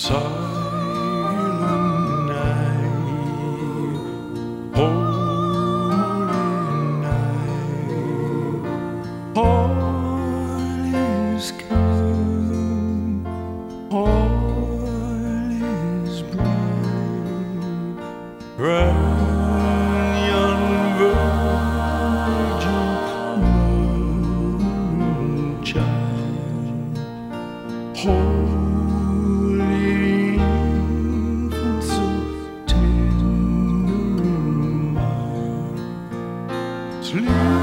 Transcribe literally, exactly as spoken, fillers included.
silent night, holy night, all is calm, all is bright, round yon virgin moon child. Holy infant, so tender and mild, sleep.